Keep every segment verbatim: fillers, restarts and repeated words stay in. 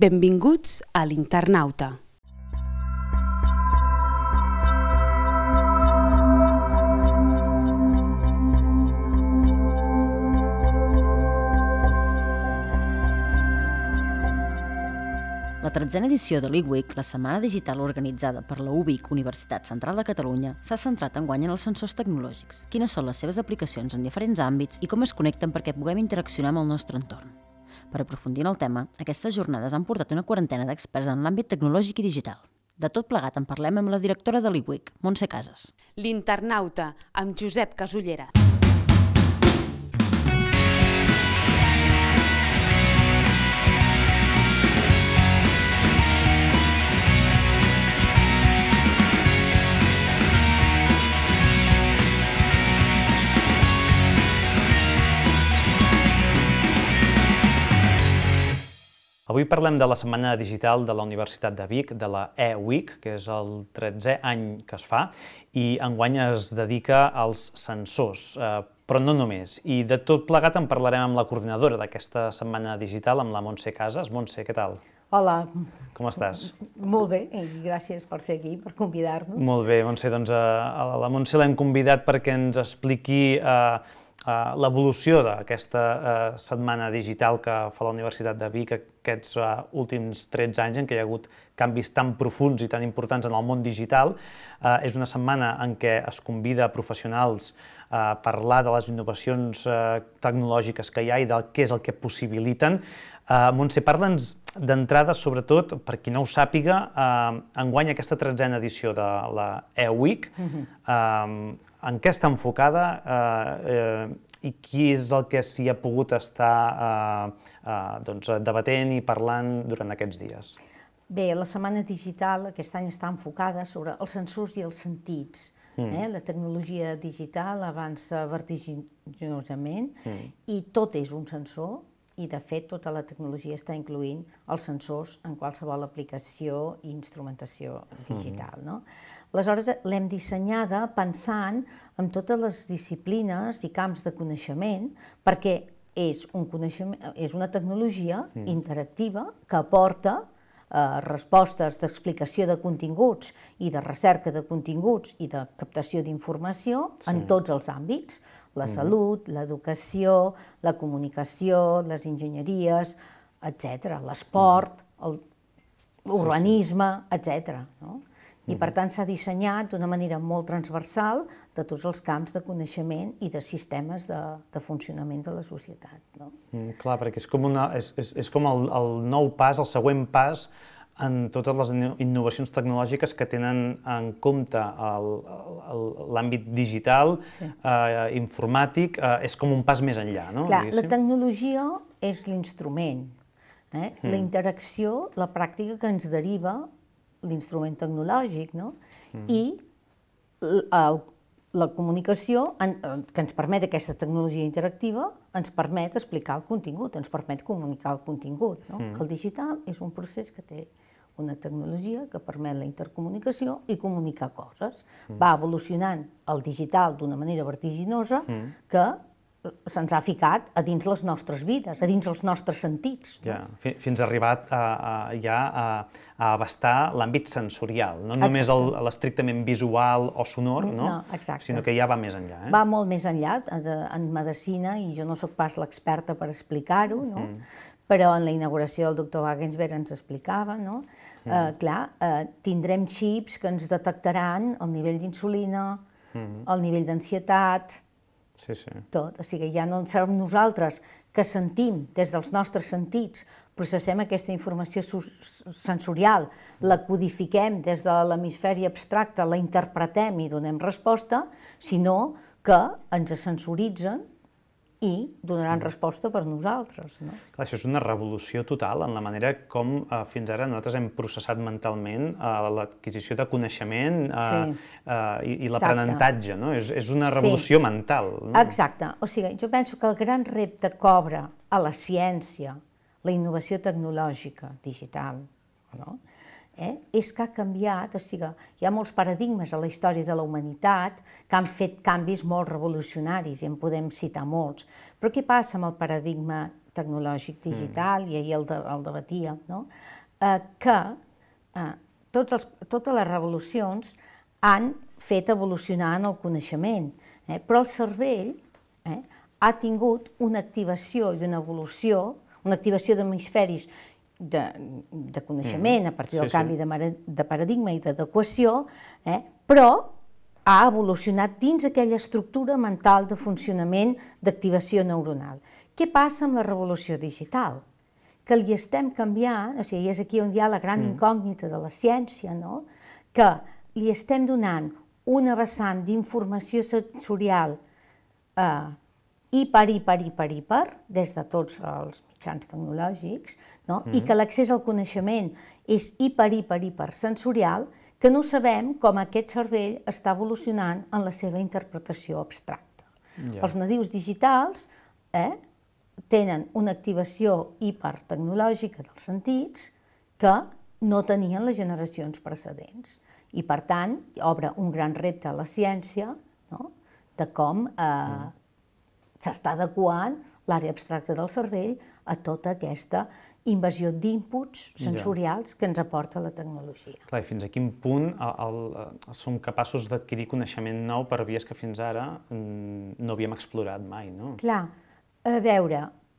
Benvinguts a l'Internauta. La tretzena edició de l'E week, la setmana digital organitzada per la U B I C Universitat Central de Catalunya, s'ha centrat enguany en els sensors tecnològics, quines són les seves aplicacions en diferents àmbits i com es connecten perquè puguem interaccionar amb el nostre entorn. Per aprofundir en el tema, aquestes jornades han portat una quarantena d'experts en l'àmbit tecnològic i digital. De tot plegat en parlem amb la directora de l'E week, Montse Casas. L'Internauta, amb Josep Casullera. Avui parlem de la Setmana Digital de la Universitat de Vic, de la E week, que és el tretzè any que es fa, i enguany es dedica als sensors, eh, però no només. I de tot plegat en parlarem amb la coordinadora d'aquesta Setmana Digital, amb la Montse Casas. Montse, què tal? Hola. Com estàs? Molt bé, i gràcies per ser aquí, per convidar-nos. Molt bé, Montse, doncs a la Montse l'hem convidat perquè ens expliqui eh, Uh, l'evolució d'aquesta uh, setmana digital que fa la Universitat de Vic aquests uh, últims tretze anys en què hi ha hagut canvis tan profunds i tan importants en el món digital. Uh, és una setmana en què es convida a professionals a parlar de les innovacions uh, tecnològiques que hi ha i del què és el que possibiliten. Uh, Montse, parla'ns d'entrada, sobretot, per qui no ho sàpiga, uh, enguany aquesta tretzena edició de la E week, uh-huh. uh, en què està enfocada eh, eh, i qui és el que s'hi ha pogut estar eh, eh, doncs, debatent i parlant durant aquests dies? Bé, la Setmana Digital aquest any està enfocada sobre els sensors i els sentits. Mm. Eh? La tecnologia digital avança vertiginosament mm. i tot és un sensor i, de fet, tota la tecnologia està incloent els sensors en qualsevol aplicació i instrumentació digital. Mm. No? Aleshores, l'hem dissenyada pensant en totes les disciplines i camps de coneixement, perquè és, un coneixement, és una tecnologia mm. interactiva que aporta eh, respostes d'explicació de continguts i de recerca de continguts i de captació d'informació sí. en tots els àmbits, la mm. salut, l'educació, la comunicació, les enginyeries, etcètera, l'esport, l'urbanisme, sí, sí. etcètera. No? I, per tant, s'ha dissenyat d'una manera molt transversal de tots els camps de coneixement i de sistemes de, de funcionament de la societat. No? Mm, clar, perquè és com, una, és, és, és com el, el nou pas, el següent pas en totes les innovacions tecnològiques que tenen en compte l'àmbit digital, sí. eh, informàtic, eh, és com un pas més enllà, no? Clar, la tecnologia és l'instrument, eh? mm. la interacció, la pràctica que ens deriva l'instrument tecnològic, no? Mm. I el, la comunicació en, que ens permet aquesta tecnologia interactiva ens permet explicar el contingut, ens permet comunicar el contingut. No? Mm. El digital és un procés que té una tecnologia que permet la intercomunicació i comunicar coses. Mm. Va evolucionant el digital d'una manera vertiginosa mm. que se'ns ha ficat a dins les nostres vides, a dins els nostres sentits. Ja, fins a arribar a, a, ja a, a abastar l'àmbit sensorial, no només l'estrictament visual o sonor, no? No, sinó que ja va més enllà. Eh? Va molt més enllà, en medicina, i jo no sóc pas l'experta per explicar-ho, no? Mm. però en la inauguració el doctor Wagensberg ens explicava, no? Mm. Eh, clar, eh, tindrem xips que ens detectaran el nivell d'insulina, mm. el nivell d'ansietat, Sí, sí. tot. O sigui, ja no serem nosaltres que sentim des dels nostres sentits, processem aquesta informació sensorial, la codifiquem des de l'hemisferi abstracte, la interpretem i donem resposta, sinó que ens sensoritzen i donaran resposta per nosaltres. No? Clar, això és una revolució total en la manera com eh, fins ara nosaltres hem processat mentalment eh, l'adquisició de coneixement eh, sí. eh, i, i l'aprenentatge, no? És, és una revolució sí. mental. No? Exacte. O sigui, jo penso que el gran repte que obre a la ciència, la innovació tecnològica digital, no? Eh? és que ha canviat, o sigui, hi ha molts paradigmes a la història de la humanitat que han fet canvis molt revolucionaris i en podem citar molts. Però què passa amb el paradigma tecnològic digital, i ahir el, de, el debatíem, no? eh, que eh, tots els, totes les revolucions han fet evolucionar en el coneixement, eh? Però el cervell eh, ha tingut una activació i una evolució, una activació d'hemisferis de, de coneixement a partir del sí, canvi sí. de, de paradigma i d'adequació, eh? Però ha evolucionat dins aquella estructura mental de funcionament d'activació neuronal. Què passa amb la revolució digital? Que li estem canviant, o sigui, és aquí on hi ha la gran mm. incògnita de la ciència, no? Que li estem donant una vessant d'informació sensorial eh, hiper, hiper, hiper, hiper, des de tots els mitjans tecnològics, no? Mm. I que l'accés al coneixement és hiper, hiper, hiper sensorial, que no sabem com aquest cervell està evolucionant en la seva interpretació abstracta. Yeah. Els nadius digitals eh, tenen una activació hipertecnològica dels sentits que no tenien les generacions precedents. I, per tant, obre un gran repte a la ciència, no? De com eh, mm. s'està adequant l'àrea abstracta del cervell a tota aquesta invasió d'inputs sensorials ja. Que ens aporta la tecnologia. Clar, i fins a quin punt el, el, som capaços d'adquirir coneixement nou per vies que fins ara no havíem explorat mai, no? Clar, a veure,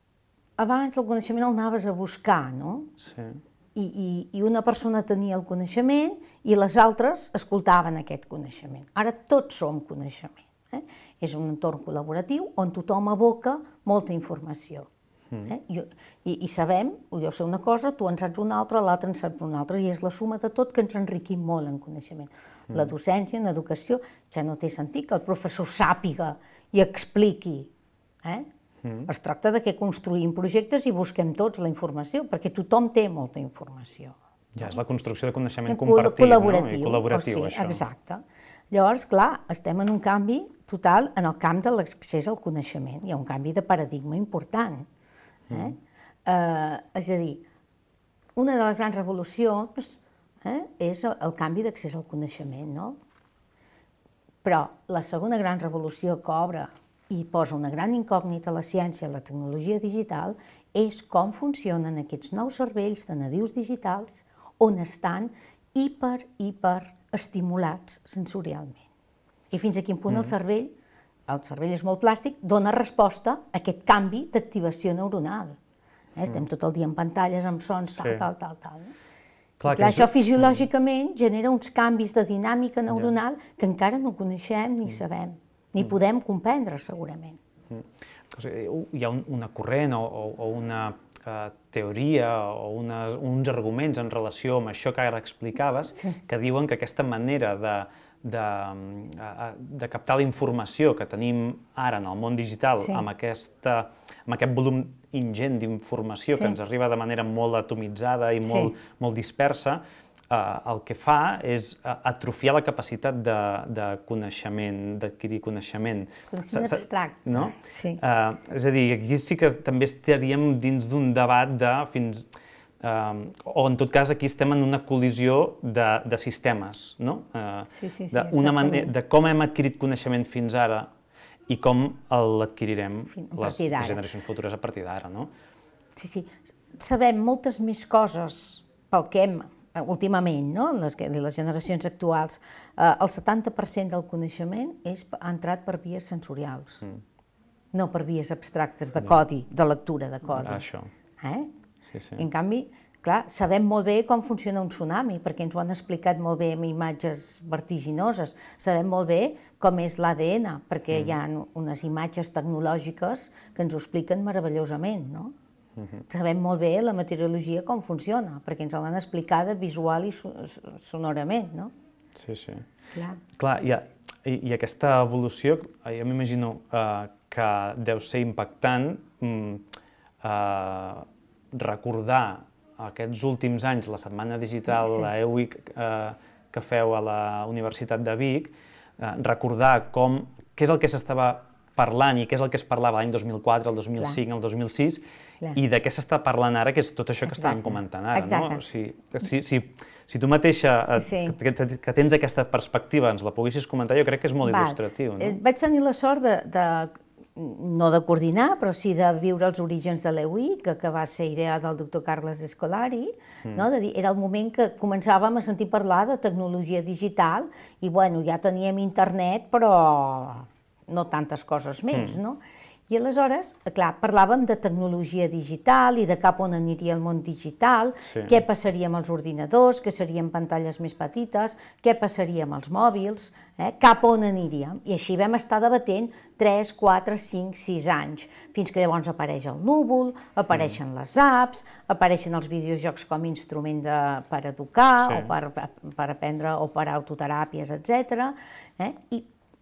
abans el coneixement el anaves a buscar, no? Sí. I, i, i una persona tenia el coneixement i les altres escoltaven aquest coneixement. Ara tots som coneixement. Eh? És un entorn col·laboratiu on tothom aboca molta informació. Eh? I, i, I sabem, jo sé una cosa, tu en saps una altra, l'altre en saps una altra, i és la suma de tot que ens enriquim molt en coneixement. Mm. La docència, en educació, ja no té sentit que el professor sàpiga i expliqui. Eh? Mm. Es tracta de que construïm projectes i busquem tots la informació, perquè tothom té molta informació. Ja, és la construcció de coneixement compartit, col·laboratiu, no? I col·laboratiu, o sigui, això. Exacte. Llavors, clar, estem en un canvi total en el camp de l'accés al coneixement. Hi ha un canvi de paradigma important. Eh? Mm. Eh, és a dir, una de les grans revolucions eh, és el, el canvi d'accés al coneixement, no? Però la segona gran revolució que obre i posa una gran incògnita a la ciència, a la tecnologia digital, és com funcionen aquests nous cervells de nadius digitals on estan hiper, hiper estimulats sensorialment. I fins a quin punt mm. el cervell, el cervell és molt plàstic, dona resposta a aquest canvi d'activació neuronal. Eh? Estem mm. tot el dia en pantalles, amb sons, tal, sí. tal, tal, tal. Clar, clar, això fisiològicament mm. genera uns canvis de dinàmica neuronal yeah. que encara no coneixem ni mm. sabem, ni mm. podem comprendre segurament. Mm. O sigui, hi ha un, una corrent o, o, o una uh, teoria o unes, uns arguments en relació amb això que ara explicaves sí. que diuen que aquesta manera de, de, de captar la informació que tenim ara en el món digital sí. amb, aquesta, amb aquest volum ingent d'informació sí. que ens arriba de manera molt atomitzada i molt, sí. molt dispersa, eh, el que fa és atrofiar la capacitat de, de coneixement, d'adquirir coneixement. Coneixement abstracte. No? Sí. Eh, és a dir, aquí sí que també estaríem dins d'un debat de fins... Uh, o en tot cas aquí estem en una col·lisió de, de sistemes, no? Uh, sí, sí, sí, de, una manera, de com hem adquirit coneixement fins ara i com l'adquirirem les generacions futures a partir d'ara, no? Sí, sí. Sabem moltes més coses pel que hem, últimament, no? Les, les generacions actuals. Uh, el setanta per cent del coneixement és, ha entrat per vies sensorials, mm. no per vies abstractes de codi, de lectura de codi. Ah, això. Eh? Sí, sí. En canvi, clar, sabem molt bé com funciona un tsunami, perquè ens ho han explicat molt bé amb imatges vertiginoses. Sabem molt bé com és l'A D N, perquè mm. hi ha unes imatges tecnològiques que ens ho expliquen meravellosament, no? Mm-hmm. Sabem molt bé la meteorologia com funciona, perquè ens l'han explicada visual i sonorament, no? Sí, sí. Clar. Clar, i, i, i aquesta evolució, jo m'imagino uh, que deu ser impactant um, uh, recordar aquests últims anys, la Setmana Digital, sí. la E U I C eh, que feu a la Universitat de Vic, eh, recordar com, què és el que s'estava parlant i què és el que es parlava l'any dos mil quatre, el dos mil cinc, Clar. el dos mil sis, Clar. i de què s'està parlant ara, que és tot això que Exacte. estàvem comentant ara. Exacte. No? O sigui, si, si, si tu mateixa, eh, sí. que, que, que tens aquesta perspectiva, ens la poguessis comentar, jo crec que és molt Val. il·lustratiu. No? Vaig tenir la sort de, de no de coordinar, però sí de viure els orígens de l'E U I, que, que va ser idea del doctor Carles Escolari, mm. no? De dir, era el moment que començàvem a sentir parlar de tecnologia digital i bueno, ja teníem internet, però no tantes coses més, mm. no? I aleshores, clar, parlàvem de tecnologia digital i de cap on aniria el món digital, sí. Què passaria amb els ordinadors, què serien pantalles més petites, què passaria amb els mòbils, eh? Cap on aniríem. I així vam estar debatent tres, quatre, cinc, sis anys, fins que llavors apareix el núvol, apareixen mm. les apps, apareixen els videojocs com a instrument de, per educar, sí. o per, per aprendre, o per autoteràpies, etcètera. Eh? I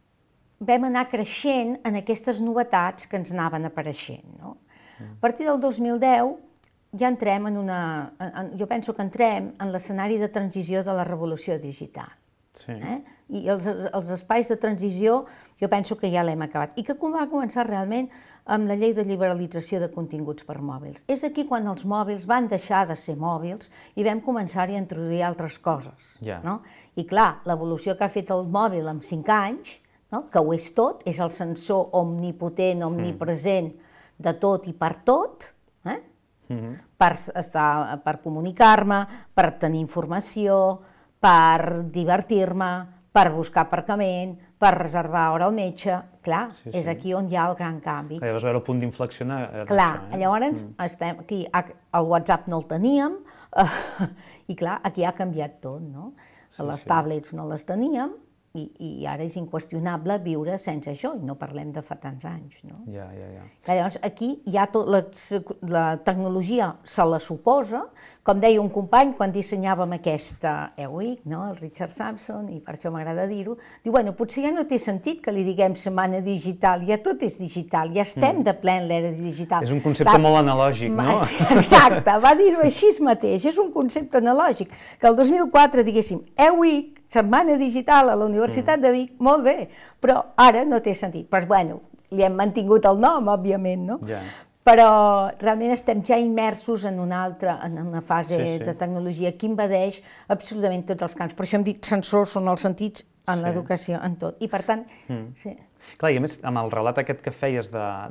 vam anar creixent en aquestes novetats que ens anaven apareixent. No? Mm. A partir del dos mil deu ja entrem en una... En, jo penso que entrem en l'escenari de transició de la revolució digital. Sí. Eh? I els, els espais de transició jo penso que ja l'hem acabat. I que va començar realment amb la llei de liberalització de continguts per mòbils. És aquí quan els mòbils van deixar de ser mòbils i vam començar-hi a introduir altres coses. Yeah. No? I clar, l'evolució que ha fet el mòbil en cinc anys, no? Que ho és tot, és el sensor omnipotent, omnipresent de tot i per tot, eh? Mm-hmm. per, estar, per comunicar-me, per tenir informació, per divertir-me, per buscar aparcament, per reservar hora al metge. Clar, sí, sí. És aquí on hi ha el gran canvi. Clar, vas veure el punt d'inflexió. Eh, clar, això, eh? Llavors mm. estem aquí, el WhatsApp no el teníem, eh, i clar, aquí ha canviat tot, no? Sí, les sí. tablets no les teníem, I, i ara és inqüestionable viure sense això, i no parlem de fa tants anys. No? Ja, ja, ja. Llavors, aquí ja tot, la, la tecnologia se la suposa, com deia un company quan dissenyàvem aquesta E U I, no? El Richard Sampson, i per això m'agrada dir-ho, diu, bueno, potser ja no té sentit que li diguem setmana digital, ja tot és digital, ja estem mm. de ple en l'era digital. És un concepte Clar, molt analògic, no? Exacte, va dir-ho així mateix, és un concepte analògic, que el dos mil quatre diguéssim, E U I, setmana digital a la Universitat mm. de Vic, molt bé, però ara no té sentit. Però, bueno, li hem mantingut el nom, òbviament, no? Yeah. Però realment estem ja immersos en una altra, en una fase sí, sí. de tecnologia que invadeix absolutament tots els camps. Per això hem dit sensors són els sentits en sí. l'educació, en tot. I per tant, mm. sí. Clar, i a més, amb el relat aquest que feies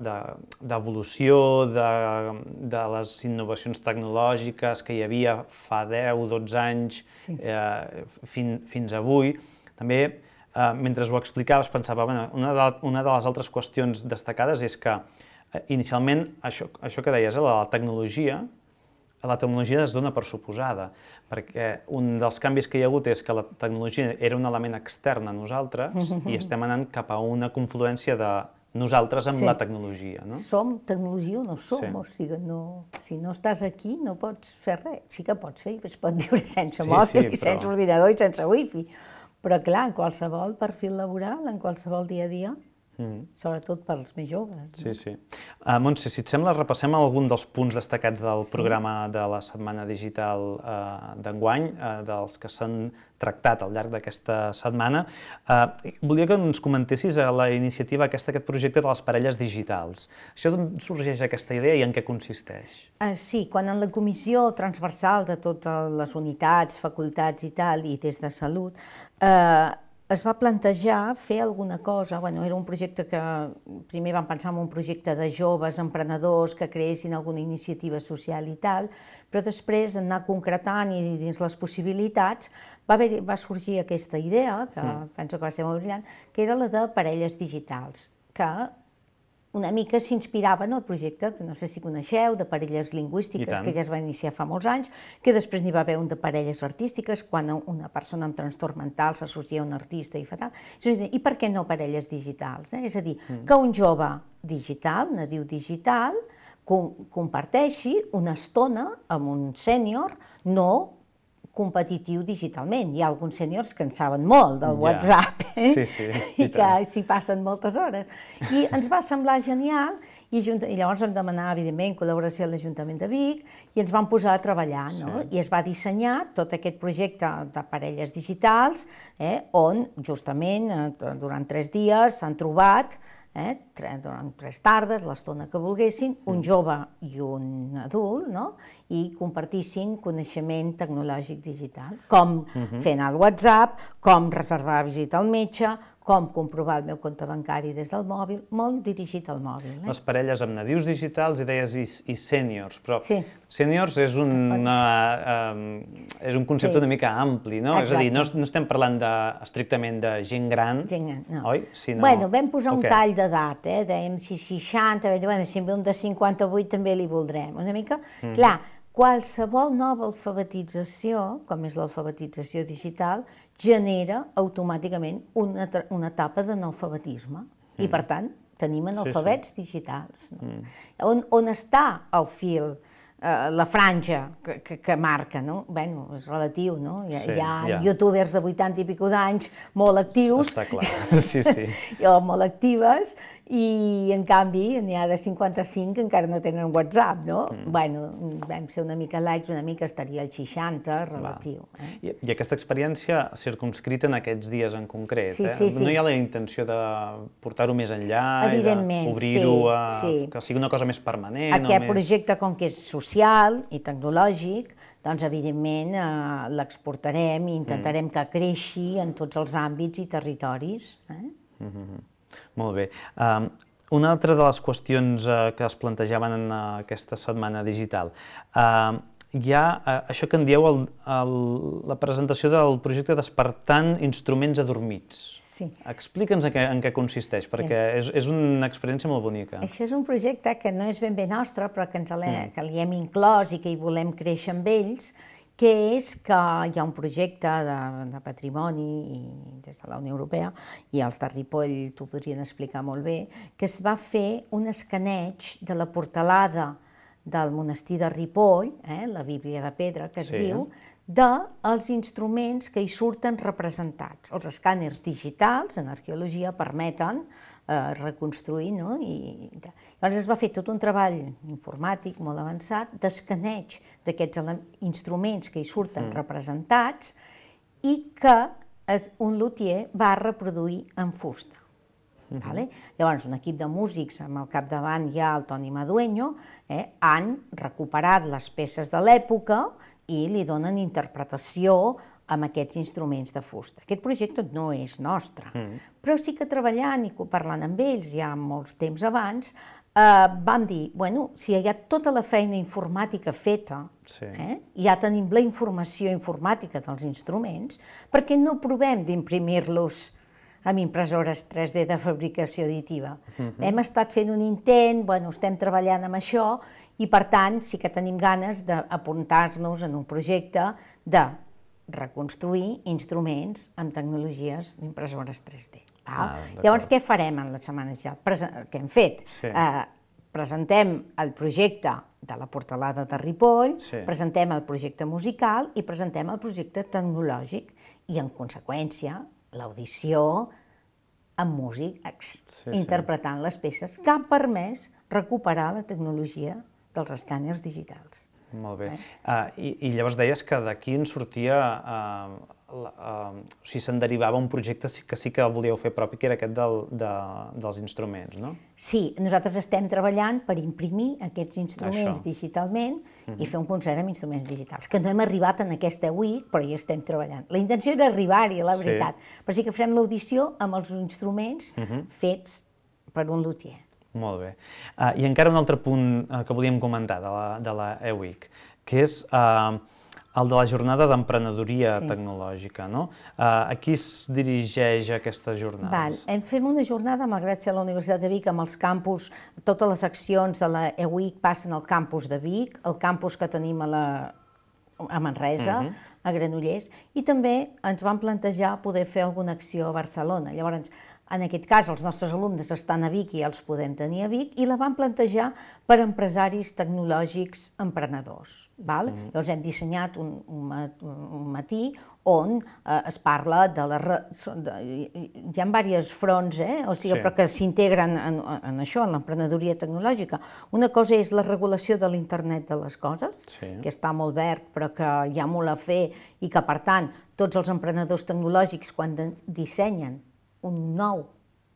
d'evolució, de, de, de les innovacions tecnològiques que hi havia fa deu, dotze anys sí. eh, fin, fins avui, també, eh, mentre ho explicaves, pensava, bueno, una, de, una de les altres qüestions destacades és que eh, inicialment, això, això que deies, eh, la tecnologia, la tecnologia es dona per suposada, perquè un dels canvis que hi ha hagut és que la tecnologia era un element extern a nosaltres i estem anant cap a una confluència de nosaltres amb sí. la tecnologia. No? Som tecnologia o no som, sí. o sigui, no, si no estàs aquí no pots fer res. Sí que pots fer, es pot viure sense sí, mòbil, sí, però... sense ordinador i sense wifi, però clar, en qualsevol perfil laboral, en qualsevol dia a dia, Mm. sobretot pels més joves. No? Sí, sí. Uh, Montse, si et sembla, repassem algun dels punts destacats del sí. programa de la Setmana Digital uh, d'enguany, uh, dels que s'han tractat al llarg d'aquesta setmana. Uh, volia que ens comentessis la iniciativa aquesta, aquest projecte de les parelles digitals. Això d'on sorgeix aquesta idea i en què consisteix? Uh, sí, quan en la comissió transversal de totes les unitats, facultats i tal, i des de salut, uh, es va plantejar fer alguna cosa, bueno, era un projecte que primer vam pensar en un projecte de joves emprenedors que creessin alguna iniciativa social i tal, però després anar concretant i dins les possibilitats va, haver, va sorgir aquesta idea, que mm. penso que va ser molt brillant, que era la de parelles digitals, que una mica s'inspirava en el projecte, que no sé si coneixeu, de parelles lingüístiques, que ja es va iniciar fa molts anys, que després n'hi va haver un de parelles artístiques, quan una persona amb trastorn mental s'associa a un artista i fa tal. I per què no parelles digitals? Eh? És a dir, mm. que un jove digital, nadiu digital, com, comparteixi una estona amb un sènior no competitiu digitalment. Hi ha alguns sèniors que en saben molt del ja. WhatsApp, eh? sí, sí, i, i que s'hi passen moltes hores. I ens va semblar genial, i, i llavors vam demanar, evidentment, col·laboració a l'Ajuntament de Vic, i ens vam posar a treballar, no? Sí. I es va dissenyar tot aquest projecte de parelles digitals, eh? on justament eh, durant tres dies s'han trobat Eh, durant tres tardes, l'estona que volguessin, un jove i un adult, no? I compartissin coneixement tecnològic digital, com uh-huh. fent el WhatsApp, com reservar visita al metge, com comprovar el meu compte bancari des del mòbil, molt dirigit al mòbil. Les parelles amb nadius digitals i deies i, i sèniors, però Sí. sèniors és, una, um, és un concepte Sí. una mica ampli, no? És a dir, no, Exacte. no estem parlant de, estrictament de gent gran, Gent gran, no. oi? Sinó... Bueno, vam posar O un què? tall d'edat, eh? Dèiem si seixanta, bueno, si en ve un de cinquanta-vuit també li voldrem. Una mica, Mm. clar, qualsevol nova alfabetització, com és l'alfabetització digital, genera automàticament una, tra- una etapa d'analfabetisme. I, per tant, tenim analfabets digitals. No? On, on està el fil, eh, la franja que, que, que marca, no? Bueno, és relatiu, no? Hi ha, Sí, hi ha ja. youtubers de vuitanta i pico d'anys molt actius, Està clar, sí, sí. o molt actives, i en canvi n'hi ha de cinquanta-cinc que encara no tenen WhatsApp, no? Mm. Bueno, vam ser una mica likes, una mica estaria al seixanta, relatiu. Eh? I, I aquesta experiència circumscrita en aquests dies en concret, Sí, eh? sí, sí. No hi ha la intenció de portar-ho més enllà, Evidentment, i d'obrir-ho sí, a... sí. que sigui una cosa més permanent. Aquest o més... projecte, com que és social i tecnològic, doncs evidentment eh, l'exportarem i intentarem Mm. que creixi en tots els àmbits i territoris. Eh? Mm-hmm. Molt bé. Um, una altra de les qüestions uh, que es plantejaven en uh, aquesta setmana digital, uh, hi ha uh, això que en dieu el, el, la presentació del projecte Despertant Instruments Adormits. Sí. Explica'ns en què, en què consisteix, perquè és, és una experiència molt bonica. Això és un projecte que no és ben bé nostre, però que, ens mm. que li hem inclòs i que hi volem créixer amb ells, que és que hi ha un projecte de, de patrimoni i des de la Unió Europea, i els de Ripoll t'ho podrien explicar molt bé, que es va fer un escaneig de la portalada del monestir de Ripoll, eh, la Bíblia de pedra que es Sí. diu, dels instruments que hi surten representats. Els escàners digitals en arqueologia permeten eh, reconstruir, no? I, llavors es va fer tot un treball informàtic molt avançat d'escaneig d'aquests instruments que hi surten mm. representats i que es, un luthier va reproduir en fusta. Mm-hmm. Vale? Llavors, un equip de músics, amb al capdavant hi ha el Toni Madueño, eh, han recuperat les peces de l'època i li donen interpretació amb aquests instruments de fusta. Aquest projecte no és nostre, mm. però sí que treballant i parlant amb ells ja molts temps abans, eh, vam dir, bueno, si hi ha tota la feina informàtica feta, sí. eh, ja tenim la informació informàtica dels instruments, per què no provem d'imprimir-los amb impressores tres D de fabricació additiva? Mm-hmm. Hem estat fent un intent, bueno, estem treballant amb això, i per tant sí que tenim ganes d'apuntar-nos en un projecte de reconstruir instruments amb tecnologies d'impressores tres D. Ah, Llavors, què farem en la setmana ja? Què hem fet? Sí. Eh, presentem el projecte de la portalada de Ripoll, sí. presentem el projecte musical i presentem el projecte tecnològic i, en conseqüència, l'audició amb músics sí, interpretant sí. les peces que han permès recuperar la tecnologia dels escàners digitals. Molt bé. Eh? Uh, i, I llavors deies que d'aquí en sortia, uh, la, uh, o sigui, se'n derivava un projecte que sí que el volíeu fer propi, que era aquest del, de, dels instruments, no? Sí, nosaltres estem treballant per imprimir aquests instruments Això. digitalment uh-huh. i fer un concert amb instruments digitals, que no hem arribat en aquesta week, però hi estem treballant. La intenció era arribar-hi, la veritat, sí. però sí que farem l'audició amb els instruments uh-huh. fets per un luthier. Molt bé. Uh, I encara un altre punt uh, que volíem comentar de la, de la e-week, que és uh, el de la jornada d'emprenedoria sí. tecnològica, no? Uh, a qui es dirigeix aquesta jornada? Val. Hem fet una jornada, malgrat ser a la Universitat de Vic, amb els campus, totes les accions de la e-week passen al campus de Vic, el campus que tenim a, la, a Manresa, uh-huh. a Granollers, i també ens vam plantejar poder fer alguna acció a Barcelona. Llavors, en aquest cas, els nostres alumnes estan a Vic i els podem tenir a Vic, i la vam plantejar per empresaris tecnològics emprenedors. Val? Mm. Llavors hem dissenyat un, un, un matí on eh, es parla de la... De, hi ha diversos fronts, eh? o sigui, sí. però que s'integren en, en això, en l'emprenedoria tecnològica. Una cosa és la regulació de l'internet de les coses, sí. que està molt verd, però que hi ha molt a fer, i que, per tant, tots els emprenedors tecnològics, quan dissenyen un nou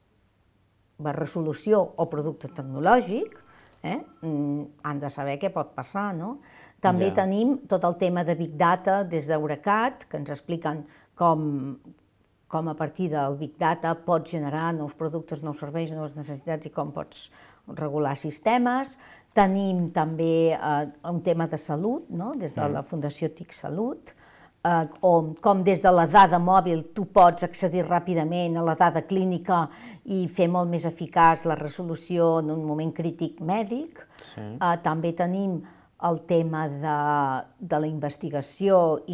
resolució o producte tecnològic, eh, han de saber què pot passar, no? També ja. tenim tot el tema de Big Data des d'Eurecat, que ens expliquen com com a partir del Big Data pots generar nous productes, nous serveis, noves necessitats i com pots regular sistemes. Tenim també eh, un tema de salut, no? Des de la Fundació TIC Salut, eh, o com des de la dada mòbil tu pots accedir ràpidament a la dada clínica i fer molt més eficaç la resolució en un moment crític mèdic. Sí. Eh, també tenim el tema de, de la investigació i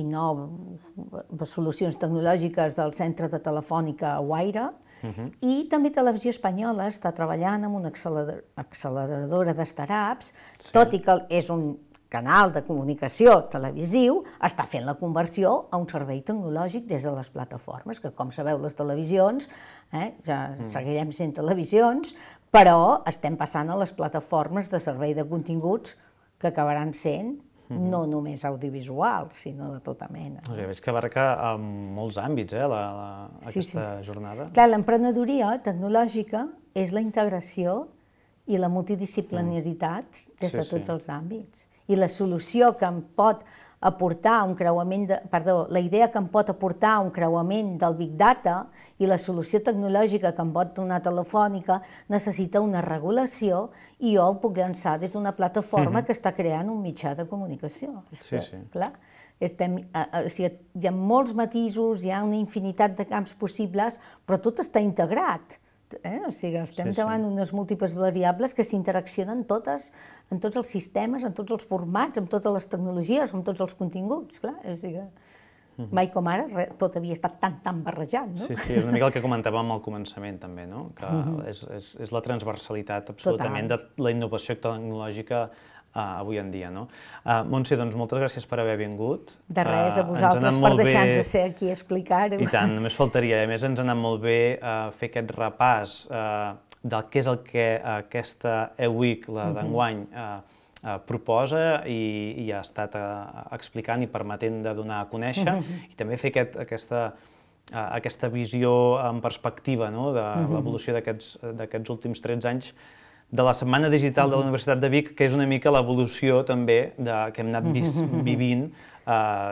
noves solucions tecnològiques del centre de Telefònica Guaira, uh-huh. i també Televisió Espanyola està treballant amb una accelerador, acceleradora de startups, sí. tot i que és un canal de comunicació televisiu, està fent la conversió a un servei tecnològic des de les plataformes, que com sabeu les televisions, eh, ja mm. seguirem sent televisions, però estem passant a les plataformes de servei de continguts que acabaran sent mm-hmm. no només audiovisuals, sinó de tota mena. O sigui, veig que abarca en molts àmbits, eh, la, la, aquesta sí, sí. jornada. Clar, l'emprenedoria tecnològica és la integració i la multidisciplinaritat mm. des de sí, tots sí. els àmbits. I la solució que em pot aportar un creuament, de, perdó, la idea que em pot aportar un creuament del Big Data i la solució tecnològica que em pot donar Telefònica necessita una regulació i jo ho puc llançar des d'una plataforma mm-hmm. que està creant un mitjà de comunicació. És sí, que, sí. Clar, estem, eh, o sigui, hi ha molts matisos, hi ha una infinitat de camps possibles, però tot està integrat. Eh? O sigui, estem sí, davant sí. unes múltiples variables que s'interaccionen totes, en tots els sistemes, en tots els formats, amb totes les tecnologies, amb tots els continguts, clar. O sigui, uh-huh. mai com ara re, tot havia estat tan, tan barrejat, no? Sí, sí, és una mica el que comentàvem al començament, també, no? Que uh-huh. és, és, és la transversalitat absolutament Total. de la innovació tecnològica Uh, avui en dia, no? Uh, Montse, doncs moltes gràcies per haver vingut. De res, a vosaltres per deixar-nos bé... ser aquí a explicar-ho. I tant, només faltaria. A més, ens ha anat molt bé uh, fer aquest repàs uh, del que és el que uh, aquesta e-week, la uh-huh. d'enguany, uh, uh, proposa i, i ha estat uh, explicant i permetent de donar a conèixer, uh-huh. i també fer aquest, aquesta, uh, aquesta visió en perspectiva, no? de uh-huh. l'evolució d'aquests últims tretze anys, de la Setmana Digital de la Universitat de Vic, que és una mica l'evolució també de, que hem anat vis, vivint uh,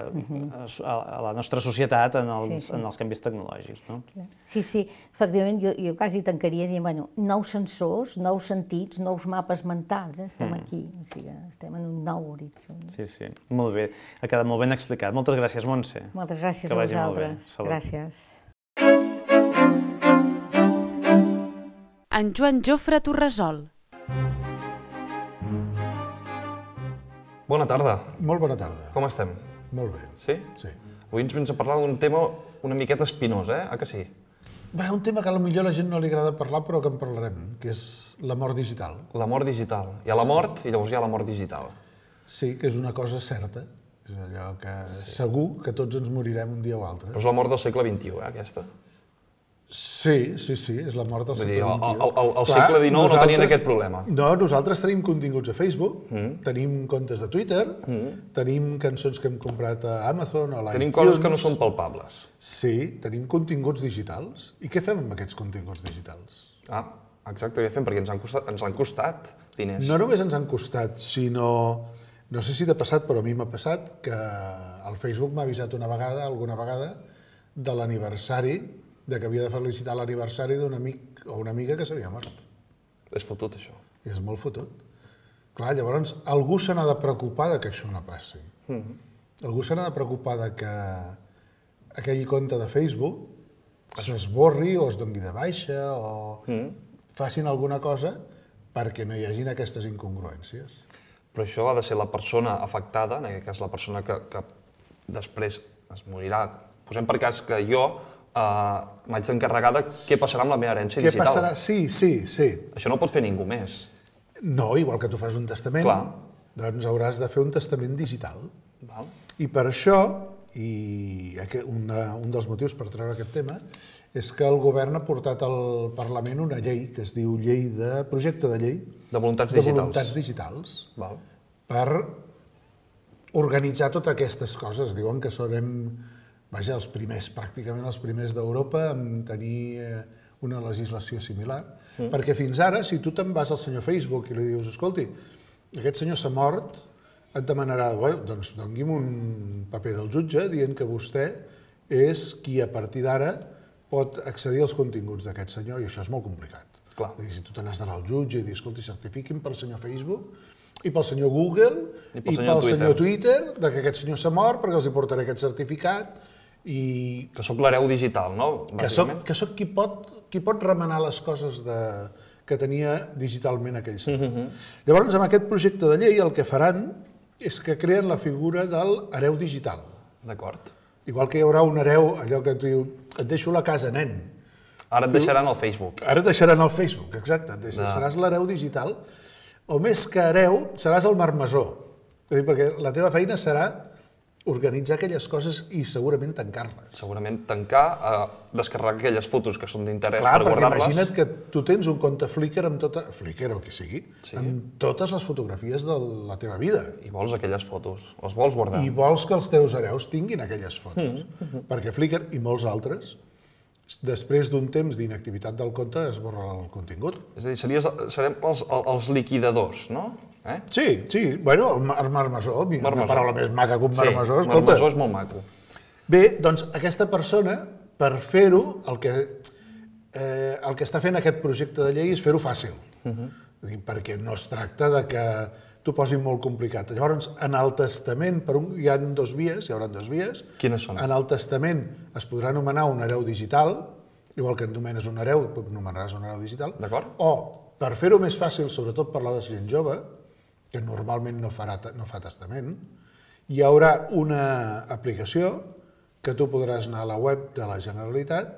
a, a la nostra societat en els, sí, sí. en els canvis tecnològics. No? Sí, sí, efectivament, jo, jo quasi tancaria dient, bueno, nous sensors, nous sentits, nous mapes mentals, eh? estem mm. aquí, o sigui, estem en un nou horitzó. Sí, sí, molt bé, ha quedat molt ben explicat. Moltes gràcies, Montse. Moltes gràcies a vosaltres. Gràcies. En Joan Jofre Torresol. Bona tarda. Molt bona tarda. Com estem? Molt bé. Sí? Sí. Avui ens vens a parlar d'un tema una miqueta espinós, eh? Ah que sí? Bé, un tema que potser a la gent no li agrada parlar, però que en parlarem, que és la mort digital. La mort digital. Hi ha la mort i llavors hi ha la mort digital. Sí, que és una cosa certa. És allò que sí. segur que tots ens morirem un dia o altre. Però és la mort del segle vint-i-u, eh, aquesta? Sí, sí, sí, és la mort del Vull segle dir, vint-i-u. Al, al, al segle dinou no tenien aquest problema. No, nosaltres tenim continguts a Facebook, mm. tenim comptes de Twitter, mm. tenim cançons que hem comprat a Amazon o a l'iTunes. Tenim coses que no són palpables. Sí, tenim continguts digitals. I què fem amb aquests continguts digitals? Ah, exacte, què fem? Perquè ens han costat, ens han costat diners. No només ens han costat, sinó... No sé si t'ha passat, però a mi m'ha passat que el Facebook m'ha avisat una vegada, alguna vegada, de l'aniversari, de que havia de felicitar l'aniversari d'un amic o una amiga que s'havia mort. És fotut, això. És molt fotut. Clar, llavors, algú se n'ha de preocupar de que això no passi. Mm-hmm. Algú se n'ha de preocupar de que aquell compte de Facebook s'esborri o es doni de baixa o mm. facin alguna cosa perquè no hi hagin aquestes incongruències. Però això ha de ser la persona afectada, en aquest cas la persona que, que després es morirà. Posem per cas que jo Uh, m'haig d'encarregar de què passarà amb la meva herència què digital. Passarà? Sí, sí, sí. Això no ho pot fer ningú més. No, igual que tu fas un testament, Clar. doncs hauràs de fer un testament digital. Val. I per això, i una, un dels motius per treure aquest tema, és que el govern ha portat al Parlament una llei que es diu llei de projecte de llei de voluntats de digitals, voluntats digitals Val. per organitzar totes aquestes coses. Diuen que serem... Vaja, els primers, pràcticament els primers d'Europa en tenir una legislació similar, mm. perquè fins ara, si tu te'n vas al senyor Facebook i li dius, escolti, aquest senyor s'ha mort, et demanarà, bueno, doncs doni'm un paper del jutge dient que vostè és qui a partir d'ara pot accedir als continguts d'aquest senyor i això és molt complicat. Clar. És a dir, si tu te n'has d'anar al jutge i dir, escolti, certifiquin pel senyor Facebook i pel senyor Google I i pel pel senyor senyor Twitter de que aquest senyor s'ha mort perquè els hi portaré aquest certificat i Que sóc l'hereu digital, no? que soc, que soc qui, pot, qui pot remenar les coses de, que tenia digitalment aquell senyor. Mm -hmm. Llavors, amb aquest projecte de llei el que faran és que creen la figura del hereu digital. D'acord. Igual que hi haurà un hereu, allò que et diu, et deixo la casa, nen. Ara et deixaran al Facebook. Ara et deixaran al Facebook, exacte. Et deixa, No. Seràs l'hereu digital, o més que hereu, seràs el marmessor. És a dir, perquè la teva feina serà organitzar aquelles coses i segurament tancar-les. Segurament tancar, eh, descarregar aquelles fotos que són d'interès Clar, per perquè guardar-les. imagina't que tu tens un compte Flickr amb tota... Flickr o qui sigui, Sí. amb totes les fotografies de la teva vida. I vols aquelles fotos, les vols guardar. I vols que els teus hereus tinguin aquelles fotos. Perquè Flickr i molts altres, després d'un temps d'inactivitat del compte, esborra el contingut. És a dir, series, serem els, els liquidadors, no? Eh? Sí, sí, bueno, el mar marmessor, una Marmessor. paraula més maca que un Sí, marmessor, escolta. marmessor és molt maco. Bé, doncs aquesta persona, per fer-ho, el, que, eh, el que està fent aquest projecte de llei és fer-ho fàcil. Uh -huh. És a dir, perquè no es tracta de que t'ho posin molt complicat. Llavors, en el testament, per un, hi ha dos vies, hi haurà dos vies. Quines són? En el testament es podrà anomenar un hereu digital, igual que anomenes un hereu, anomenaràs un hereu digital. D'acord. O, per fer-ho més fàcil, sobretot per a la gent jove, que normalment no, farà, no fa testament, hi haurà una aplicació que tu podràs anar a la web de la Generalitat,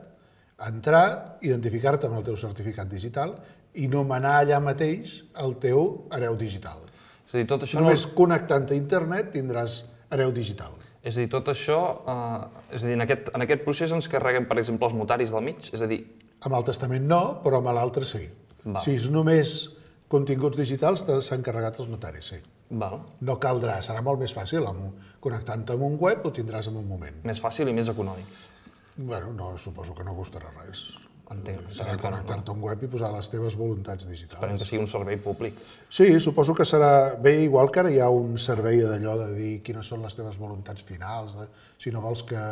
entrar, identificar-te amb el teu certificat digital i nomenar allà mateix el teu hereu digital. És a dir, tot això Només no... connectant a internet tindràs hereu digital. És a dir, tot això... Eh, és a dir, en aquest, en aquest procés ens carreguen, per exemple, els notaris del mig? És a dir... Amb el testament no, però amb l'altre sí. Val. Si és només continguts digitals, s'han carregat els notaris, sí. Val. No caldrà, serà molt més fàcil. Amb, connectant-te amb un web ho tindràs en un moment. Més fàcil i més econòmic. Bueno, no, suposo que no costarà res. Entenc. Serà connectar-te a un web i posar les teves voluntats digitals. Esperem que sigui un servei públic. Sí, suposo que serà bé, igual que ara hi ha un servei d'allò de dir quines són les teves voluntats finals, de, si no vols que,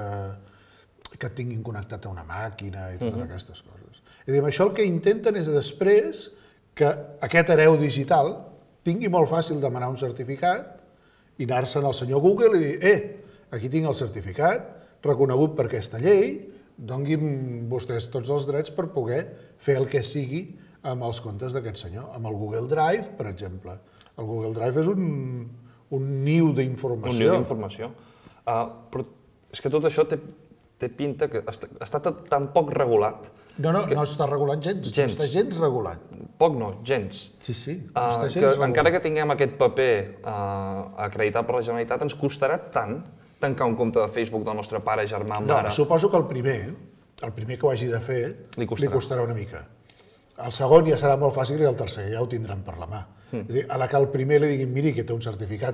que et tinguin connectat a una màquina i totes uh-huh. aquestes coses. I dir, això el que intenten és després que aquest hereu digital tingui molt fàcil demanar un certificat i anar-se'n al senyor Google i dir, eh, aquí tinc el certificat, reconegut per aquesta llei, donguin vostès tots els drets per poder fer el que sigui amb els comptes d'aquest senyor. Amb el Google Drive, per exemple. El Google Drive és un, un niu d'informació. Un niu d'informació. Uh, però és que tot això té, té pinta que està, està tot tan poc regulat. No, no, que... no està regulat gens. gens. No està gens regulat. Poc no, gens. Sí, sí, no Uh, està gens que, regulat. encara que tinguem aquest paper uh, acreditat per la Generalitat, ens costarà tant tancar un compte de Facebook del nostre pare, germà, mare... No, suposo que el primer, el primer que ho hagi de fer, Li costarà. li costarà una mica. El segon ja serà molt fàcil i el tercer ja ho tindran per la mà. Mm. És a dir, a la que el primer li diguin, miri, que té un certificat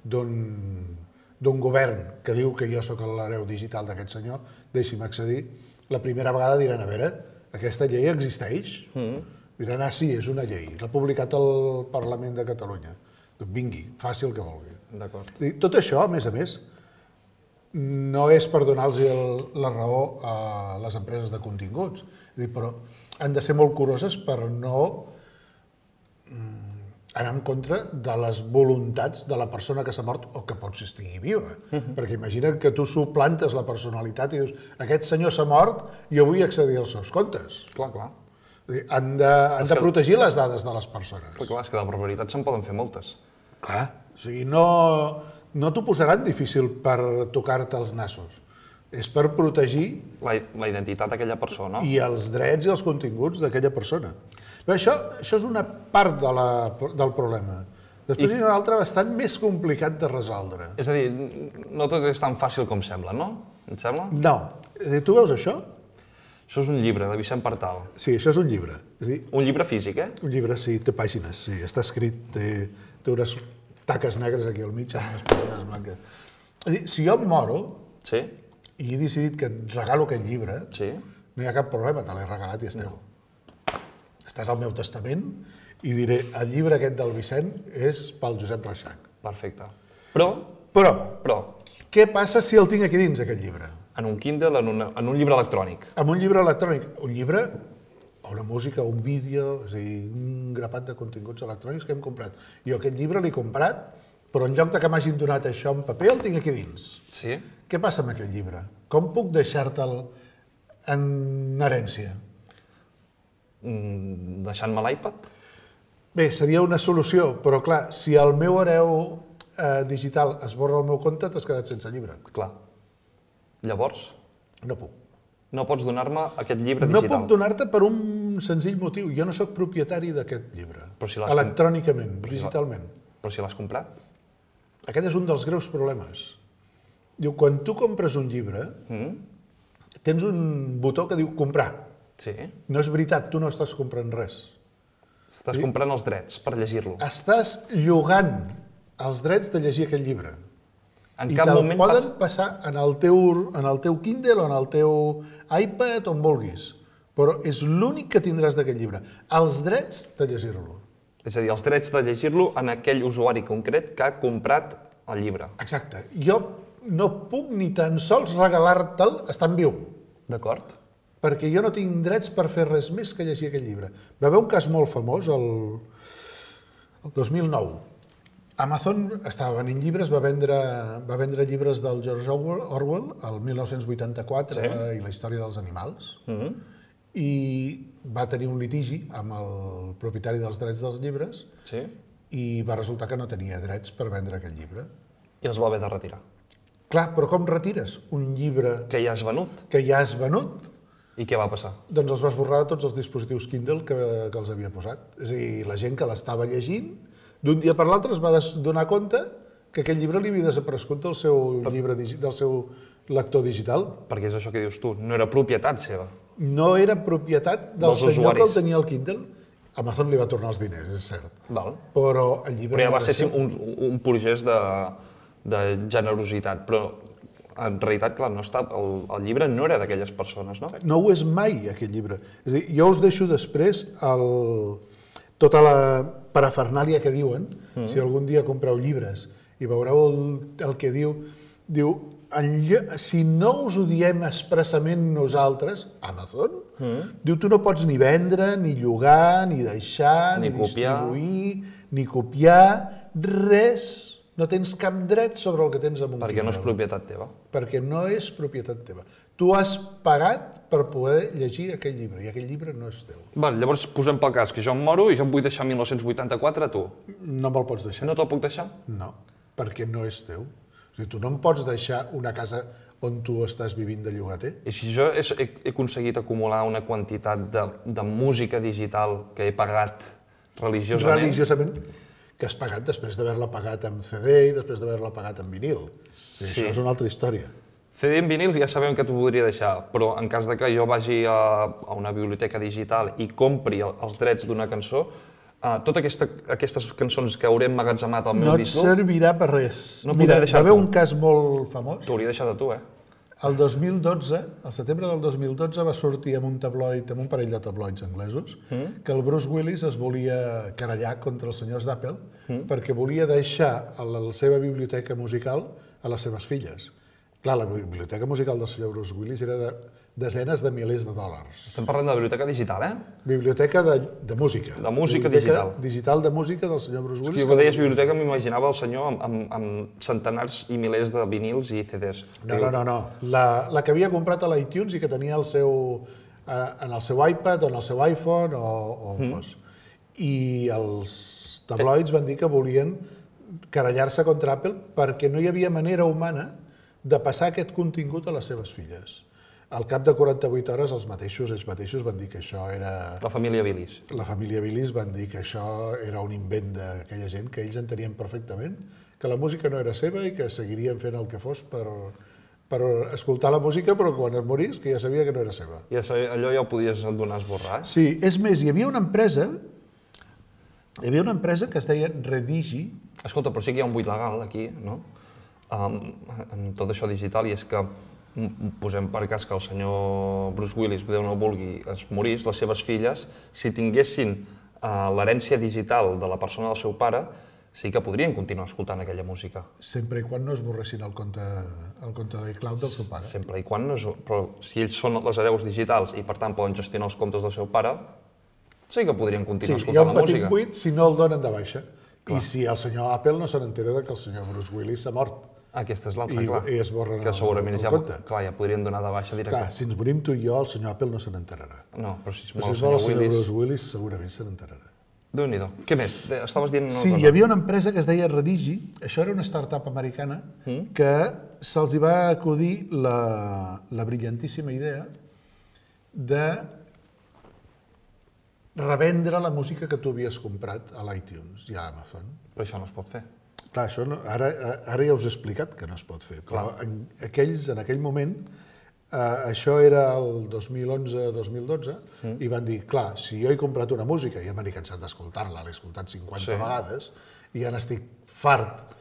d'un d'un govern que diu que jo sóc l'hereu digital d'aquest senyor, deixi'm accedir, la primera vegada diran, a veure, aquesta llei existeix? Mm. Diran, ah, sí, és una llei, l'ha publicat el Parlament de Catalunya. Doncs vingui, faci el que vulgui. D'acord. Tot això, a més a més, no és per donar-los la raó a les empreses de continguts, però han de ser molt curoses per no anar en contra de les voluntats de la persona que s'ha mort o que potser estigui viva. Uh-huh. Perquè imagina't que tu suplantes la personalitat i dius aquest senyor s'ha mort, jo vull accedir als seus comptes. Clar, clar. Han de, han de protegir les dades de les persones. Clar, clar, és que de barbaritats se'n poden fer moltes. Clar. O sigui, no, no t'ho posaran difícil per tocar-te els nassos. És per protegir La, la identitat d'aquella persona. i els drets i els continguts d'aquella persona. Però això, això és una part de la, del problema. Després I... hi ha una altra bastant més complicat de resoldre. És a dir, no tot és tan fàcil com sembla, no? Et sembla? No. Tu veus això? Això és un llibre de Vicent Partal. Sí, això és un llibre. És a dir, Un llibre físic, eh? un llibre, sí, té pàgines, sí, està escrit, té, té unes taques negres aquí al mig amb unes pàgines blanques. És a dir, si jo em moro Sí? i he decidit que et regalo aquest llibre, Sí? no hi ha cap problema, te l'he regalat i és teu. No. Estàs al meu testament i diré, el llibre aquest del Vicent és pel Josep Reixac. Perfecte. Però, Però, però, què passa si el tinc aquí dins, aquest llibre? En un Kindle, en, una, en un llibre electrònic. En un llibre electrònic. Un llibre, o una música, un vídeo, és a dir, un grapat de continguts electrònics que hem comprat. Jo aquest llibre l'he comprat, però en lloc de que m'hagin donat això en paper, el tinc aquí dins. Sí? Què passa amb aquest llibre? Com puc deixar-te'l en herència? Mm, Deixant-me l'iPad? Bé, seria una solució, però clar, si el meu hereu eh, digital esborra el meu compte, t'has quedat sense llibre. Clar. Llavors, No puc. no pots donar-me aquest llibre No digital. puc donar-te per un senzill motiu. Jo no sóc propietari d'aquest llibre. Però si l'has electrònicament, Però si l'ha- digitalment. Però si l'has comprat? Aquest és un dels greus problemes. Diu, quan tu compres un llibre, Mm? tens un botó que diu comprar. Sí. No és veritat, tu no estàs comprant res. Estàs comprant els drets per llegir-lo. Estàs llogant els drets de llegir aquest llibre. En I cap te'l moment poden pas... passar en el, teu, en el teu Kindle o en el teu iPad, on vulguis. Però és l'únic que tindràs d'aquest llibre. Els drets de llegir-lo. És a dir, els drets de llegir-lo en aquell usuari concret que ha comprat el llibre. Exacte. Jo no puc ni tan sols regalar-te'l estant viu, D'acord? perquè jo no tinc drets per fer res més que llegir aquest llibre. Va haver un cas molt famós el, el dos mil nou. Amazon estava venent llibres, va vendre, va vendre llibres del George Orwell, el mil nou-cents vuitanta-quatre, Sí. i la història dels animals, Mm -hmm. i va tenir un litigi amb el propietari dels drets dels llibres Sí. i va resultar que no tenia drets per vendre aquest llibre. I els va haver de retirar. Clar, però com retires un llibre Que ja has venut. que ja has venut? I què va passar? Doncs els va esborrar de tots els dispositius Kindle que, que els havia posat. És a dir, la gent que l'estava llegint, d'un dia per l'altre es va donar compte que aquell llibre li havia desaparegut del seu, llibre, del seu lector digital. Perquè és això que dius tu, no era propietat seva. No era propietat del Dels senyor usuaris. que el tenia al Kindle. Amazon li va tornar els diners, és cert. Val. Però el llibre Però ja no va era ser seu. un, un procés de, de generositat, però en realitat, clar, no està, el, el llibre no era d'aquelles persones, no? No ho és mai, aquest llibre. És a dir, jo us deixo després el, tota la parafernàlia que diuen, mm. si algun dia compreu llibres i veureu el, el que diu, diu, en lle- si no us ho diem expressament nosaltres, Amazon, mm. diu, tu no pots ni vendre, ni llogar, ni deixar, ni, Ni copiar. distribuir, ni copiar, res. No tens cap dret sobre el que tens amb un Perquè no és Kindle. propietat teva. Perquè no és propietat teva. Tu has pagat per poder llegir aquell llibre, i aquell llibre no és teu. Val, llavors posem pel cas que jo em moro i jo em vull deixar mil nou-cents vuitanta-quatre a tu. No me'l pots deixar. No te'l puc deixar? No, perquè no és teu. O sigui, tu no em pots deixar una casa on tu estàs vivint de llogater. I si jo he, he, he aconseguit acumular una quantitat de, de música digital que he pagat religiosament... Religiosament, que has pagat després d'haver-la pagat amb C D i després d'haver-la pagat amb vinil. Sí. Això és una altra història. C D en vinils ja sabem que t'ho podria deixar, però en cas de que jo vagi a, a una biblioteca digital i compri el, els drets d'una cançó, uh, totes aquesta, aquestes cançons que hauré emmagatzemat al meu No et disc dur, servirà per res. No Mira, podré va deixar-t'ho. haver un cas molt famós. t'hauria deixat a tu, eh? El dos mil dotze, al setembre del dos mil dotze, va sortir amb un tabloid, amb un parell de tabloids anglesos, mm. que el Bruce Willis es volia querellar contra els senyors d'Apple mm. perquè volia deixar la, la seva biblioteca musical a les seves filles. Clar, la biblioteca musical del senyor Bruce Willis era de desenes de milers de dòlars. Estem parlant de biblioteca digital, eh? Biblioteca de, de música. De música biblioteca digital. digital de música del senyor Bruce Willis. Si jo deies biblioteca, m'imaginava el senyor amb, amb, amb centenars i milers de vinils i C Ds. No, no, no, no. La, la que havia comprat a l'iTunes i que tenia el seu, eh, en el seu iPad o en el seu iPhone o, o on mm. fos. I els tabloids van dir que volien querellar-se contra Apple perquè no hi havia manera humana de passar aquest contingut a les seves filles. Al cap de quaranta-vuit hores, els mateixos, ells mateixos van dir que això era... La família Willis. La família Willis van dir que això era un invent d'aquella gent, que ells entenien perfectament que la música no era seva i que seguirien fent el que fos per, per escoltar la música, però quan es morís, que ja sabia que no era seva. I això, allò ja ho podies donar a esborrar, eh? Sí, és més, hi havia una empresa, hi havia una empresa que es deia Redigi. Escolta, però sí que hi ha un buit legal aquí, no? Um, en tot això digital, i és que mm, posem per cas que el senyor Bruce Willis, Déu no ho vulgui, es morís, les seves filles, si tinguessin uh, l'herència digital de la persona del seu pare, sí que podrien continuar escoltant aquella música. Sempre i quan no esborressin el compte, el compte d'iCloud del seu pare. Sempre i quan no és... Però si ells són les hereus digitals i per tant poden gestionar els comptes del seu pare, sí que podrien continuar Sí, hi ha escoltant un la petit música. buit si no el donen de baixa. I si el senyor Apple no se n'entera de que el senyor Bruce Willis s'ha mort. Aquesta és l'altra, I- clar. i esborren que el- segurament el ja, compte. clar, ja podrien donar de baixa Clar, directe. si ens morim tu i jo, el senyor Apple no se n'enterarà. No, però si es Però mor si el es vol el senyor senyor Willis... Bruce Willis, segurament se n'enterarà. Déu-n'hi-do. Què més? De- Estaves dient una Sí, cosa. hi havia una empresa que es deia Redigi, això era una startup americana, que se'ls hi va acudir la, la brillantíssima idea de revendre la música que tu havies comprat a l'iTunes i a Amazon. Però això no es pot fer. Clar, això no, ara, ara ja us he explicat que no es pot fer, però en, aquells, en aquell moment, eh, això era el dos mil onze dos mil dotze, mm. i van dir, clar, si jo he comprat una música, i ja me n'he cansat d'escoltar-la, l'he escoltat cinquanta Sí. vegades, i ja n'estic fart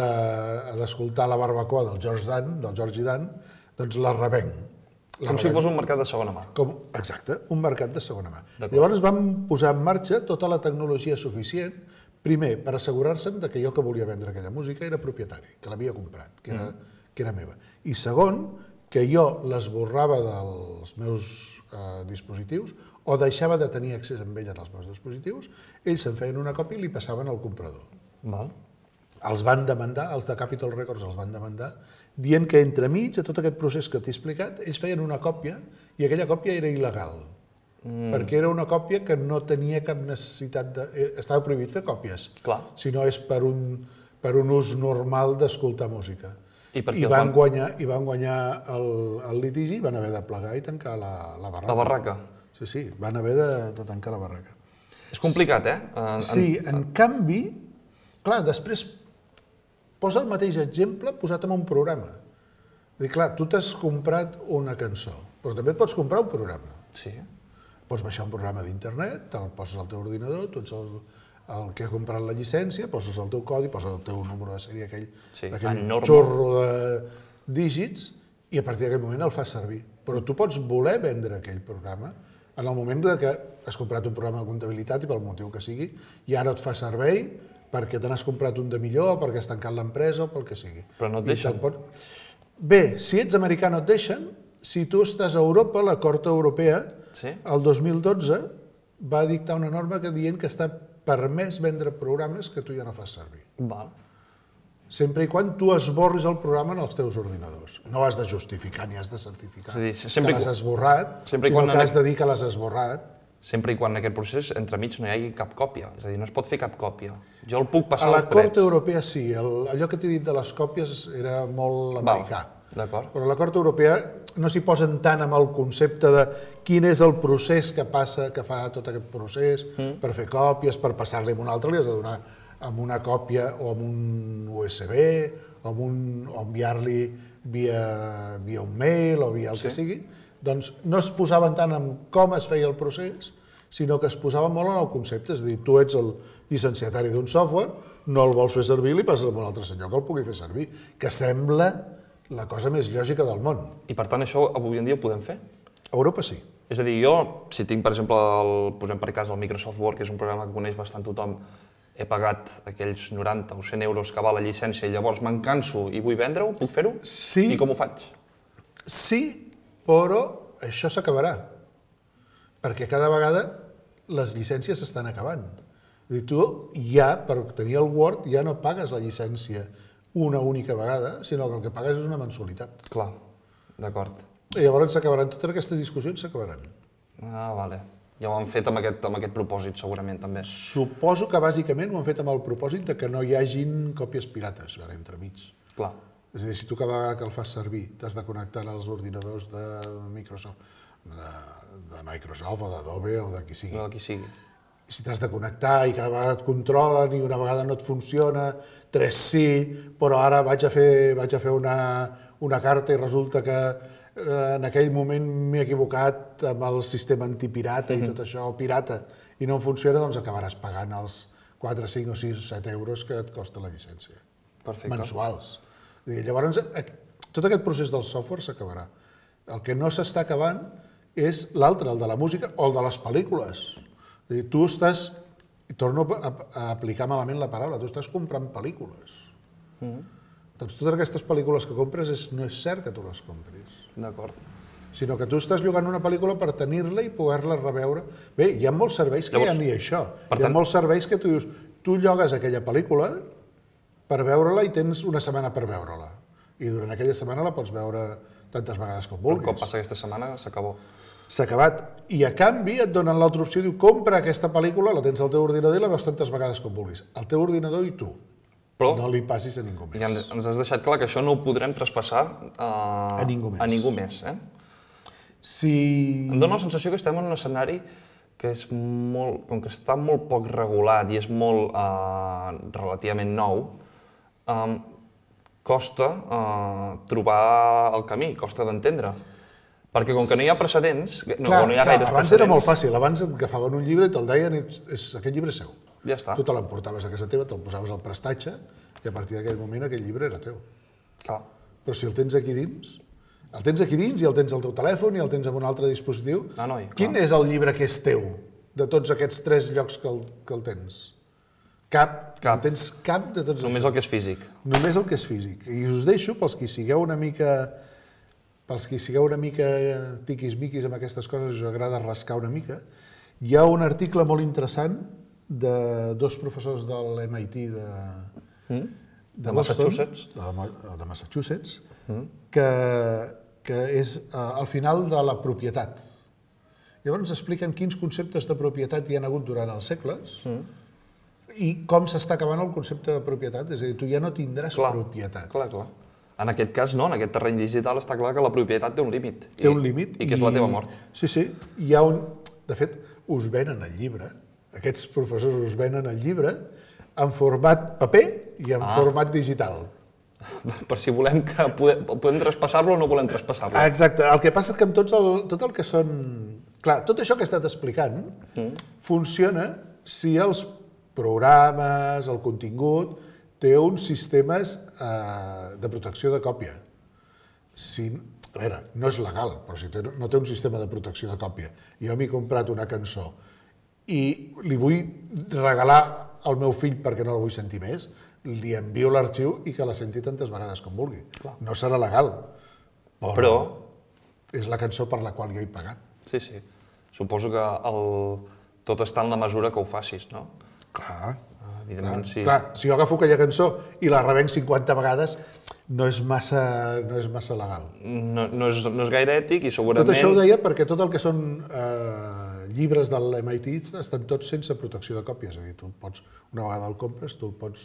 d'escoltar la barbacoa del George Dan, del George Dan, doncs la revenc. La Com si revenc. fos un mercat de segona mà. Com, exacte, un mercat de segona mà. D'acord. Llavors vam posar en marxa tota la tecnologia suficient, primer, per assegurar-se'n de que jo que volia vendre aquella música era propietari, que l'havia comprat, que era, mm. que era meva. I segon, que jo l'esborrava dels meus eh, dispositius o deixava de tenir accés amb ella als meus dispositius, ells se'n feien una còpia i li passaven al comprador. Val. Els van demandar, els de Capitol Records els van demandar, dient que entremig de tot aquest procés que t'he explicat, ells feien una còpia i aquella còpia era il·legal. Mm. Perquè era una còpia que no tenia cap necessitat de... eh, Estava prohibit fer còpies. Clar. Si no és per un, per un ús normal d'escoltar música. I per què I els van van- guanyar, i van guanyar el, el litigi i van haver de plegar i tancar la, la barraca. La barraca. Sí, sí, van haver de, de tancar la barraca. És complicat, eh? En, Sí, en canvi, clar, després posa el mateix exemple posat en un programa. És dir, clar, tu t'has comprat una cançó, però també et pots comprar un programa. Sí. Pots baixar un programa d'internet, te'l poses al teu ordinador, tu ets el, el que ha comprat la llicència, poses el teu codi, poses el teu número de sèrie, aquell, Sí, aquell enorme. xorro de dígits, i a partir d'aquell moment el fas servir. Però tu pots voler vendre aquell programa en el moment de que has comprat un programa de comptabilitat i pel motiu que sigui, i ara et fa servei perquè te n'has comprat un de millor, perquè has tancat l'empresa o pel que sigui. Però no et I deixen. te'l Pot... Bé, si ets americà no et deixen. Si tu estàs a Europa, la Cort Europea, Sí. el dos mil dotze, va dictar una norma que dient que està permès vendre programes que tu ja no fas servir. Val. Sempre i quan tu esborris el programa en els teus ordinadors. No has de justificar ni has de certificar És a dir, sempre i que l'has quan- esborrat, sempre i sinó quan que en has de dir que l'has esborrat. Sempre i quan en aquest procés, entremig, no hi hagi cap còpia. És a dir, no es pot fer cap còpia. Jo el puc A passar la als Cort drets. Europea sí, el, allò que t'he dit de les còpies era molt americà. D'acord. Però a la Cort Europea no s'hi posen tant amb el concepte de quin és el procés que passa, que fa tot aquest procés mm. per fer còpies, per passar-li a un altre, li has de donar amb una còpia o amb un U S B o, amb un, o enviar-li via, via un mail o via el sí. que sigui. Doncs no es posaven tant en com es feia el procés, sinó que es posava molt en el concepte. És a dir, tu ets el llicenciatari d'un software, no el vols fer servir, li passes a un altre senyor que el pugui fer servir, que sembla la cosa més lògica del món. I per tant, això avui en dia ho podem fer? A Europa sí. És a dir, jo, si tinc, per exemple, el, posem per cas el Microsoft Word, que és un programa que coneix bastant tothom, he pagat aquells noranta o cent euros que val la llicència i llavors me'n canso i vull vendre-ho, puc fer-ho? Sí. I com ho faig? Sí, però això s'acabarà. Perquè cada vegada les llicències s'estan acabant. És a dir, tu ja, per obtenir el Word, ja no pagues la llicència una única vegada, sinó que el que pagues és una mensualitat. Clar, d'acord. I llavors s'acabaran, totes aquestes discussions s'acabaran. Ah, vale. Ja ho han fet amb aquest, amb aquest propòsit, segurament, també. Suposo que bàsicament ho han fet amb el propòsit de que no hi hagin còpies pirates ara entremig. Clar. És a dir, si tu cada vegada que el fas servir t'has de connectar als ordinadors de Microsoft, de, de Microsoft o d'Adobe o de qui sigui. No, qui sigui. Si t'has de connectar i cada vegada et controlen i una vegada no et funciona, tres sí, però ara vaig a fer, vaig a fer una, una carta i resulta que eh, en aquell moment m'he equivocat amb el sistema antipirata i tot això, o pirata, i no funciona, doncs acabaràs pagant els quatre, cinc o sis o set euros que et costa la llicència. Perfecte. Mensuals. I llavors, tot aquest procés del software s'acabarà. El que no s'està acabant és l'altre, el de la música o el de les pel·lícules. És a dir, tu estàs, torno a, a aplicar malament la paraula, tu estàs comprant pel·lícules. Mm. Doncs totes aquestes pel·lícules que compres és, no és cert que tu les compris. D'acord. Sinó que tu estàs llogant una pel·lícula per tenir-la i poder-la reveure. Bé, hi ha molts serveis que Llavors, ja ni això. Hi ha tant... molts serveis que tu dius, tu llogues aquella pel·lícula per veure-la i tens una setmana per veure-la. I durant aquella setmana la pots veure tantes vegades com vulguis. Un cop passa aquesta setmana, s'acabó. S'ha acabat. I a canvi et donen l'altra opció, diu, compra aquesta pel·lícula, la tens al teu ordinador i la veus tantes vegades com vulguis. El teu ordinador i tu. Però no li passis a ningú més. Ja ens has deixat clar que això no ho podrem traspassar a, a ningú més. A ningú més eh? Si... Em dóna la sensació que estem en un escenari que és molt, com que està molt poc regulat i és molt uh, relativament nou, um, costa uh, trobar el camí, costa d'entendre. Perquè com que no hi ha precedents, no, clar, no hi ha clar, gaires abans precedents... era molt fàcil, abans et agafaven un llibre i te'l deien i és, aquest llibre és seu. Ja està. Tu te l'emportaves a casa teva, te'l posaves al prestatge i a partir d'aquell moment aquell llibre era teu. Clar. Però si el tens aquí dins, el tens aquí dins i el tens al teu telèfon i el tens en un altre dispositiu, ah, noi, quin és el llibre que és teu de tots aquests tres llocs que el, que el tens? Cap. cap. No tens cap de tots. Només el que és físic. Només el que és físic. I us deixo, pels qui sigueu una mica... Pels qui sigueu una mica tiquis-miquis amb aquestes coses, us agrada rascar una mica, hi ha un article molt interessant de dos professors de l'M I T de, mm? de, de Boston, Massachusetts, de, de Massachusetts mm? que, que és uh, al final de la propietat. Llavors expliquen quins conceptes de propietat hi ha hagut durant els segles mm? i com s'està acabant el concepte de propietat, és a dir, tu ja no tindràs clar, propietat. Clar, clar. En aquest cas, no, en aquest terreny digital està clar que la propietat té un límit. Té un límit. I, i que és la teva mort. Sí, sí. Hi ha un... De fet, us venen el llibre, aquests professors us venen el llibre en format paper i en ah. format digital. Per si volem que podem, podem traspassar-lo o no volem traspassar-lo. Exacte. El que passa és que amb tots el, tot el que són... Clar, tot això que he estat explicant mm. funciona si els programes, el contingut... té uns sistemes eh, de protecció de còpia. Si, a veure, no és legal, però si té, no té un sistema de protecció de còpia, jo m'he comprat una cançó i li vull regalar al meu fill perquè no la vull sentir més, li envio l'arxiu i que la senti tantes vegades com vulgui. Clar. No serà legal, però, però és la cançó per la qual jo he pagat. Sí, sí. Suposo que el... tot està en la mesura que ho facis, no? Clar. Evidentment, sí. Clar, si jo agafo aquella cançó i la revenc cinquanta vegades, no és massa, no és massa legal. No, no, és, no és gaire ètic i segurament... Tot això ho deia perquè tot el que són eh, llibres de l'M I T estan tots sense protecció de còpia. És a dir, tu pots, una vegada el compres, tu el pots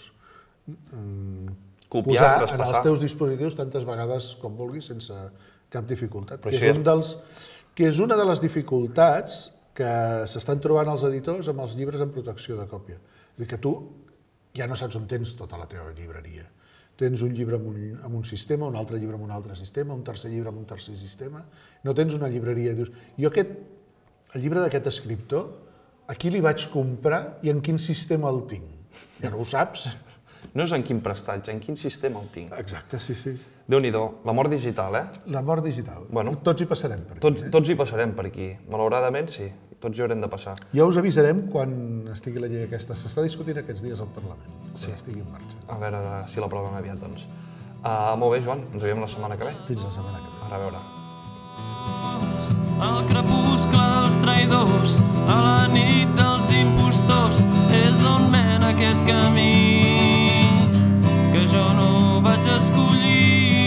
mm, copiar, posar traspassar en els teus dispositius tantes vegades com vulguis sense cap dificultat. Però que, és un dels, que és una de les dificultats que s'estan trobant els editors amb els llibres en protecció de còpia. És a dir, que tu ja no saps on tens tota la teva llibreria. Tens un llibre amb un, amb un sistema, un altre llibre amb un altre sistema, un tercer llibre amb un tercer sistema. No tens una llibreria i dius, jo aquest, el llibre d'aquest escriptor, a qui li vaig comprar i en quin sistema el tinc? Ja no ho saps. No és en quin prestatge, en quin sistema el tinc. Exacte, sí, sí. Déu-n'hi-do, la mort digital, eh? La mort digital. Bueno, tots hi passarem per aquí. Tots, eh? tots hi passarem per aquí. Malauradament, sí. Tots hi haurem de passar. Ja us avisarem quan estigui la llei aquesta. S'està discutint aquests dies al Parlament, quan sí. estigui en marxa. A veure si l'aproven aviat, doncs. Uh, molt bé, Joan, ens veiem la setmana que ve. Fins la setmana que ve. Ara, a veure. Al crepuscle dels traïdors, a la nit dels impostors, és on mena aquest camí que jo no vaig escollir.